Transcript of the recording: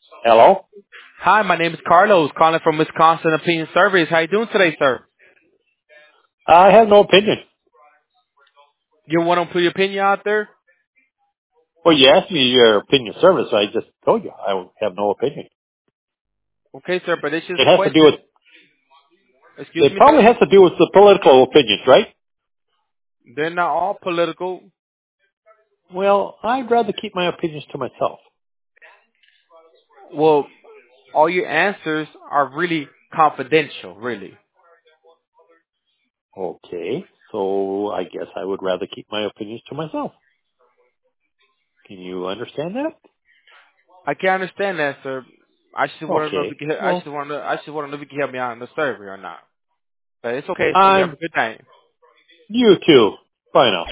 Hello? Hi, my name is Carlos, calling from Wisconsin Opinion Surveys. How you doing today, sir? I have no opinion. You want to put your opinion out there? Well, you asked me your opinion service. I just told you I have no opinion. Okay, sir, but this is It a has to do with, question. Excuse it me, probably sir? has to do with the political opinions, right? They're not all political. Well, I'd rather keep my opinions to myself. Well, all your answers are really confidential, really. Okay, so I guess I would rather keep my opinions to myself. Can you understand that? I can understand that, sir. I just want to know if you Okay, can. well, I just want to know if you can help me out in the survey or not. But it's okay, sir. You have I'm, a good day. you too. Bye now.